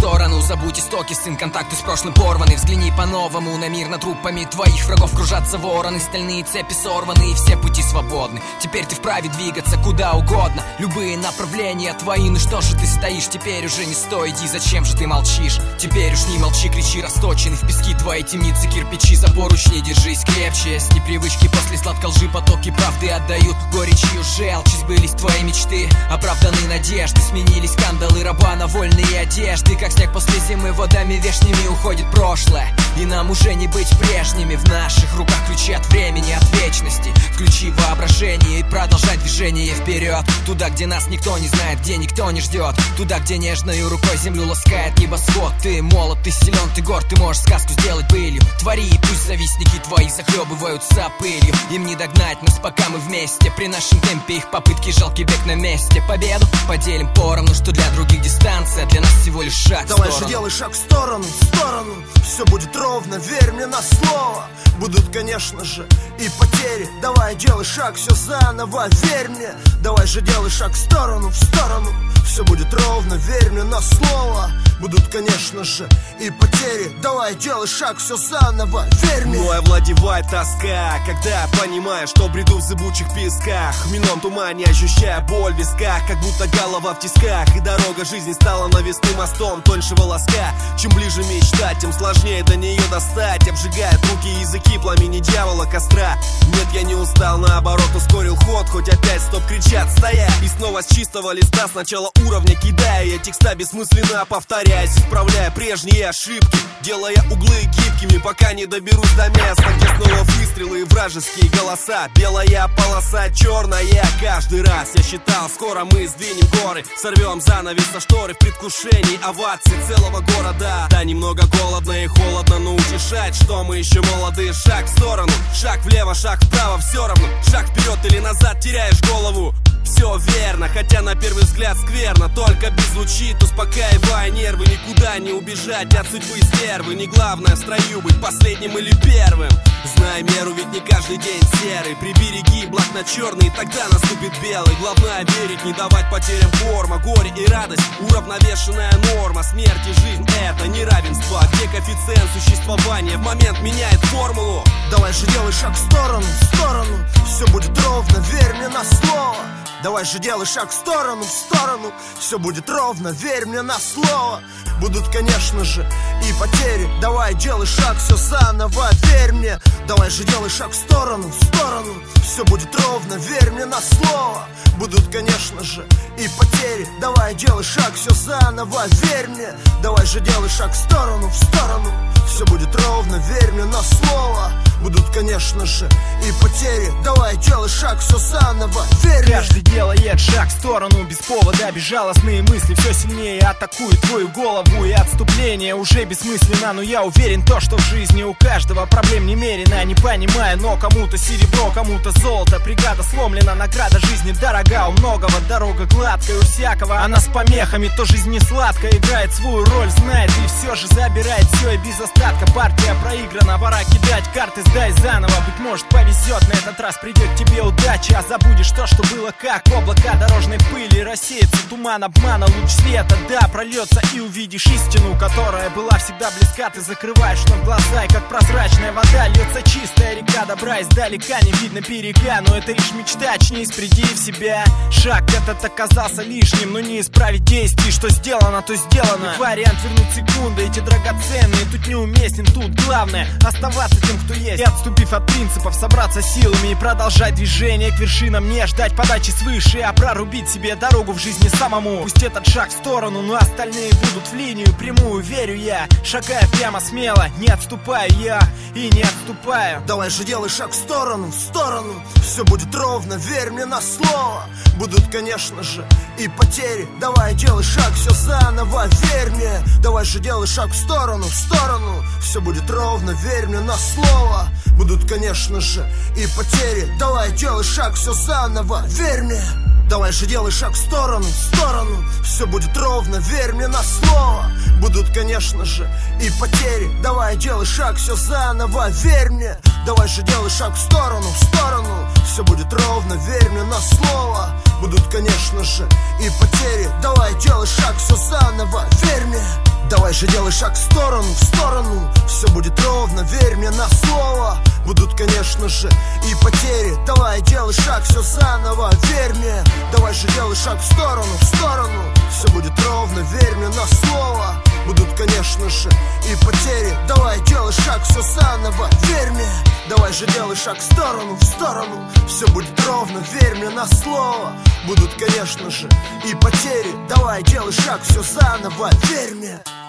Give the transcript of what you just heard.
сторону. Забудь истоки, сын, контакты с прошлым порваны. Взгляни по-новому на мир, над трупами твоих врагов кружатся вороны. Стальные цепи сорваны и все пути свободны. Теперь ты вправе двигаться куда угодно. Любые направления твои, ну что же ты стоишь? Теперь уже не стой, иди, зачем же ты молчишь? Теперь уж не молчи, кричи, расточены в пески твои темницы, кирпичи. За поручни держись крепче. С непривычки после сладкой лжи потоки правды отдают горечью желчь. Сбылись твои мечты, оправданы надежды. Сменились кандалы раба на вольные одежды. Как снег после зимы, водами вешними уходит прошлое, и нам уже не быть прежними. В наших руках ключи от времени, от вечности. Включи воображение и продолжай движение вперед. Туда, где нас никто не знает, где никто не ждет. Туда, где нежной рукой землю ласкает небосвод. Ты молод, ты силен, ты горд, ты можешь сказку сделать былью. Твори, и пусть завистники твои захлебываются пылью. Им не догнать нас, пока мы вместе. При нашем темпе их попытки жалкий бег на месте. Победу поделим поровну, что для других дистанция, для нас всего лишь шаг в сторону. Давай же делай шаг в сторону, все будет ровно, верь мне на слово. Будут, конечно же, и потери. Давай делай шаг, все заново, верь мне. Давай же делай шаг в сторону, все будет ровно, верь мне на слово. Будут, конечно же, и потери. Давай делай шаг, все заново, верь мне. Мной овладевает тоска, когда понимаю, что бреду в зыбучих песках. В минном тумане ощущая боль в висках, как будто голова в тисках. И дорога жизни стала навесным мостом тоньше волоска. Чем ближе мечта, тем сложнее до нее достать. Обжигает руки и языки пламени дьявола костра. Нет, я не устал, наоборот ускорил ход. Хоть опять стоп кричат, стоять. И снова с чистого листа, с начала уровня кидая я текста бессмысленно повторяясь, исправляя прежние ошибки, делая углы гибкими, пока не доберусь до места, где снова выстрелы и вражеские голоса. Белая полоса, черная каждый раз. Я считал, скоро мы сдвинем горы, сорвем занавес со шторы в предвкушении овации целого города. Да, немного голодно и холодно, но утешать, что мы еще молоды. Шаг в сторону, шаг влево, шаг вправо, все равно. Шаг вперед или назад, теряешь голову. Все верно, хотя на первый взгляд скверно. Только беззвучит, успокаивая нервы. Никуда не убежать от судьбы стервы. Не главное в строю быть последним или первым. Знай меру, ведь не каждый день серый. Прибереги благ на черный, тогда наступит белый. Главное верить, не давать потерям форма. Горе и радость, уравновешенная норма. Смерть и жизнь — это неравенство, где коэффициент существования в момент меняет формулу. Давай же делай шаг в сторону, все будет ровно, верь мне на слово. Давай же делай шаг в сторону, все будет ровно, верь мне на слово. Будут, конечно же, и потери. Давай делай шаг, все заново, верь мне. Давай же делай шаг в сторону, все будет ровно, верь мне на слово. Будут, конечно же, и потери. Давай делай шаг, все заново, верь мне. Давай же делай шаг в сторону, все будет ровно, верь мне на слово. Будут, конечно же, и потери. Давай делай шаг, все заново, верь мне. Каждый делает шаг в сторону без повода. Безжалостные мысли все сильнее атакуют твою голову. И отступление уже бессмысленно. Но я уверен, то, что в жизни у каждого проблем немерено. Не понимаю, но кому-то серебро, кому-то золото. Бригада сломлена, награда жизни дорога. У многого дорога гладкая, у всякого она с помехами. То жизнь не сладкая, играет свою роль, знает и все же забирает все и без остатка. Партия проиграна, пора кидать карты, сдай заново. Быть может повезет, на этот раз придет тебе удача. А забудешь то, что было как облака дорожной пыли. Рассеется туман обмана, луч света, да, прольется и увидишь истину, которая была всегда близка. Ты закрываешь вновь глаза, и как прозрачная вода льется чистая река добра. Издалека не видно берега, но это лишь мечта, очнись, приди в себя. Шаг этот оказался лишним, но не исправить действий. Что сделано, то сделано. Вариант вернуть секунды, эти драгоценные тут неуместен. Тут главное оставаться тем, кто есть, и отступив от принципов, собраться силами и продолжать движение к вершинам. Не ждать подачи свыше, а прорубить себе дорогу в жизни самому. Пусть этот шаг в сторону, но остальные будут в линию прямую, верю я. Шагая прямо смело, не отступаю я и не отступаю. Давай же делай шаг в сторону, все будет ровно, верь мне на слово. Будут, конечно же, и потери. Давай делай шаг, все заново, верь мне. Давай же делай шаг в сторону, все будет ровно, верь мне на слово. Будут, конечно же, и потери. Давай делай шаг, все заново, верь мне. Давай же делай шаг в сторону, все будет ровно, верь мне на слово. Будут, конечно же, и потери. Давай делай шаг, все заново, верь мне. Давай же делай шаг в сторону, все будет ровно, верь мне на слово. Будут, конечно же, и потери. Давай делай шаг, все заново, верь мне. Давай Давай же делай шаг в сторону, все будет ровно, верь мне на слово. Будут, конечно же, и потери. Давай делай шаг, все заново, верь мне. Давай же делай шаг в сторону, все будет ровно, верь мне на слово. Будут, конечно же, и потери. Давай делай шаг, все заново, верь мне. Давай же делай шаг в сторону, все будет ровно, верь мне на слово. Будут, конечно же, и потери. Давай делай шаг, все заново, верь мне.